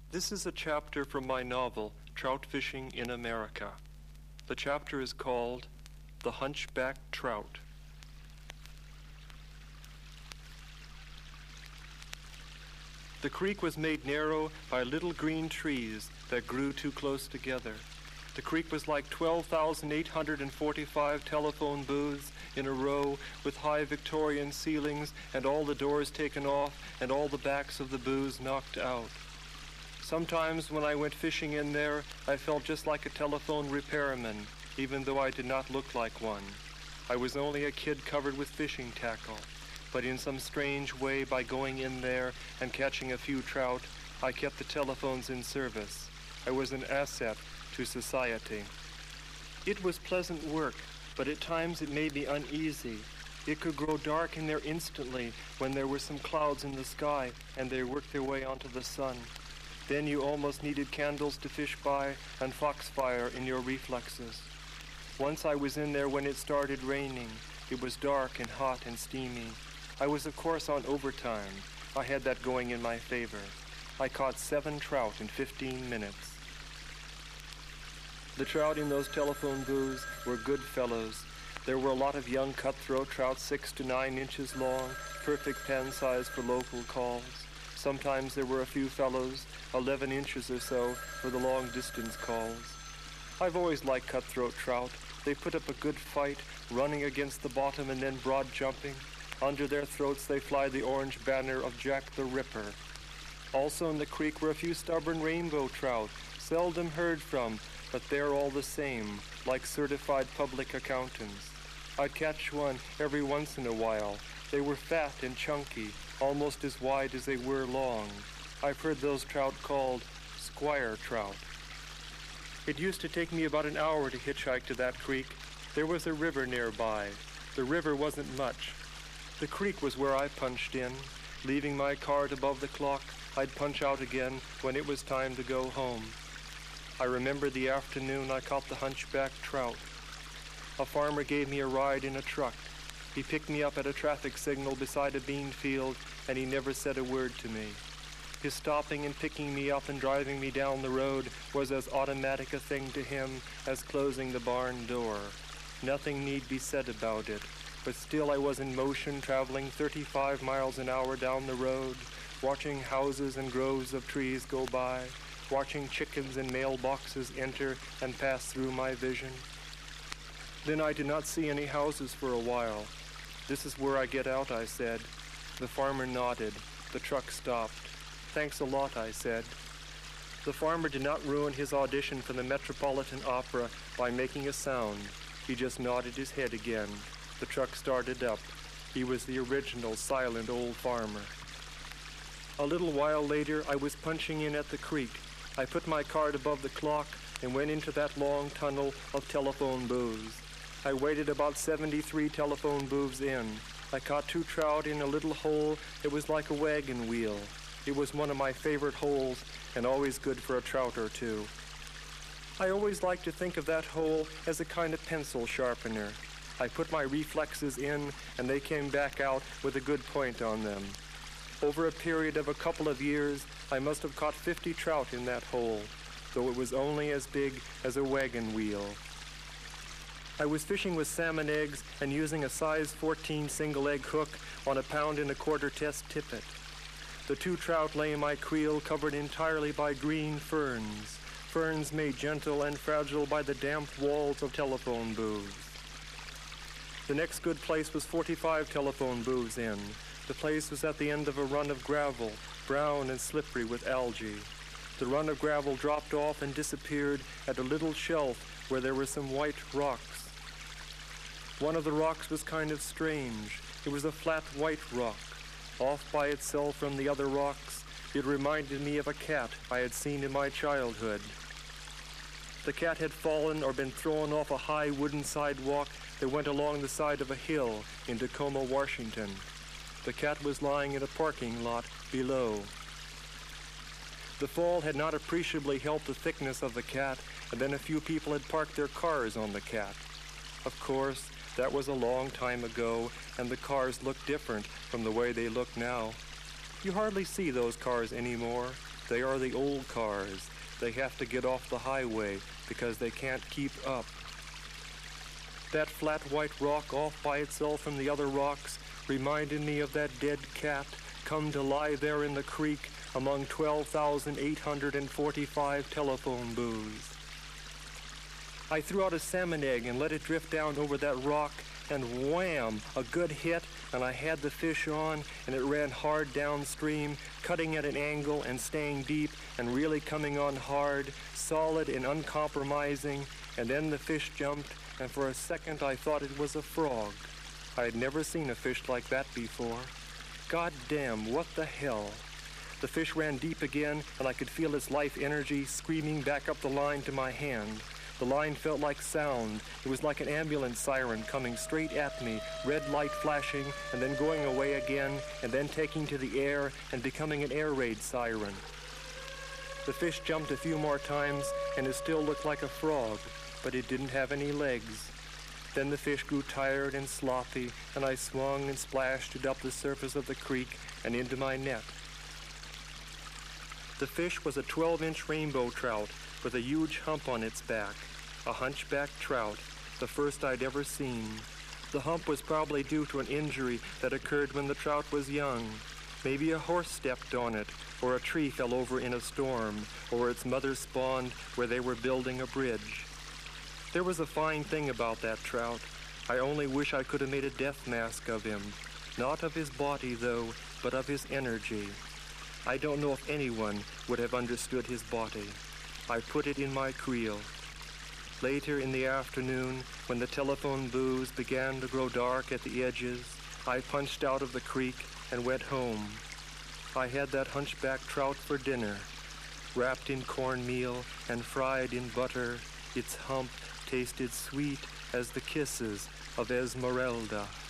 This is a chapter from my novel, Trout Fishing in America. The chapter is called The Hunchback Trout. The creek was made narrow by little green trees that grew too close together. The creek was like 12,845 telephone booths in a row with high Victorian ceilings and all the doors taken off and all the backs of the booths knocked out. Sometimes when I went fishing in there, I felt just like a telephone repairman, even though I did not look like one. I was only a kid covered with fishing tackle, but in some strange way, by going in there and catching a few trout, I kept the telephones in service. I was an asset to society. It was pleasant work, but at times it made me uneasy. It could grow dark in there instantly when there were some clouds in the sky and they worked their way onto the sun. Then you almost needed candles to fish by and foxfire in your reflexes. Once I was in there when it started raining. It was dark and hot and steamy. I was, of course, on overtime. I had that going in my favor. I caught 7 trout in 15 minutes. The trout in those telephone booths were good fellows. There were a lot of young cutthroat trout 6 to 9 inches long, perfect pen size for local calls. Sometimes there were a few fellows, 11 inches or so, for the long-distance calls. I've always liked cutthroat trout. They put up a good fight, running against the bottom and then broad jumping. Under their throats they fly the orange banner of Jack the Ripper. Also in the creek were a few stubborn rainbow trout, seldom heard from, but they're all the same, like certified public accountants. I'd catch one every once in a while. They were fat and chunky, almost as wide as they were long. I've heard those trout called squire trout. It used to take me about an hour to hitchhike to that creek. There was a river nearby. The river wasn't much. The creek was where I punched in. Leaving my cart above the clock, I'd punch out again when it was time to go home. I remember the afternoon I caught the hunchback trout. A farmer gave me a ride in a truck. He picked me up at a traffic signal beside a bean field, and he never said a word to me. His stopping and picking me up and driving me down the road was as automatic a thing to him as closing the barn door. Nothing need be said about it, but still I was in motion, traveling 35 miles an hour down the road, watching houses and groves of trees go by, watching chickens and mailboxes enter and pass through my vision. Then I did not see any houses for a while. "This is where I get out," I said. The farmer nodded. The truck stopped. "Thanks a lot," I said. The farmer did not ruin his audition for the Metropolitan Opera by making a sound. He just nodded his head again. The truck started up. He was the original silent old farmer. A little while later, I was punching in at the creek. I put my cart above the clock and went into that long tunnel of telephone booths. I waited about 73 telephone booths in. I caught 2 trout in a little hole that was like a wagon wheel. It was one of my favorite holes and always good for a trout or two. I always liked to think of that hole as a kind of pencil sharpener. I put my reflexes in and they came back out with a good point on them. Over a period of a couple of years, I must have caught 50 trout in that hole, though it was only as big as a wagon wheel. I was fishing with salmon eggs and using a size 14 single-egg hook on a 1.25 pound test tippet. The 2 trout lay in my creel covered entirely by green ferns, ferns made gentle and fragile by the damp walls of telephone booths. The next good place was 45 telephone booths in. The place was at the end of a run of gravel, brown and slippery with algae. The run of gravel dropped off and disappeared at a little shelf where there were some white rocks. One of the rocks was kind of strange. It was a flat white rock. Off by itself from the other rocks, it reminded me of a cat I had seen in my childhood. The cat had fallen or been thrown off a high wooden sidewalk that went along the side of a hill in Tacoma, Washington. The cat was lying in a parking lot below. The fall had not appreciably helped the thickness of the cat, and then a few people had parked their cars on the cat. Of course, that was a long time ago, and the cars looked different from the way they look now. You hardly see those cars anymore. They are the old cars. They have to get off the highway because they can't keep up. That flat white rock off by itself from the other rocks reminded me of that dead cat come to lie there in the creek among 12,845 telephone booths. I threw out a salmon egg and let it drift down over that rock, and wham, a good hit, and I had the fish on, and it ran hard downstream, cutting at an angle and staying deep and really coming on hard, solid and uncompromising, and then the fish jumped, and for a second I thought it was a frog. I had never seen a fish like that before. God damn, what the hell? The fish ran deep again, and I could feel its life energy screaming back up the line to my hand. The line felt like sound. It was like an ambulance siren coming straight at me, red light flashing, and then going away again, and then taking to the air and becoming an air raid siren. The fish jumped a few more times, and it still looked like a frog, but it didn't have any legs. Then the fish grew tired and sloppy, and I swung and splashed it up the surface of the creek and into my net. The fish was a 12-inch rainbow trout with a huge hump on its back, a hunchback trout, the first I'd ever seen. The hump was probably due to an injury that occurred when the trout was young. Maybe a horse stepped on it, or a tree fell over in a storm, or its mother spawned where they were building a bridge. There was a fine thing about that trout. I only wish I could have made a death mask of him. Not of his body, though, but of his energy. I don't know if anyone would have understood his body. I put it in my creel. Later in the afternoon, when the telephone booths began to grow dark at the edges, I punched out of the creek and went home. I had that hunchback trout for dinner, wrapped in cornmeal and fried in butter. Its hump tasted sweet as the kisses of Esmeralda.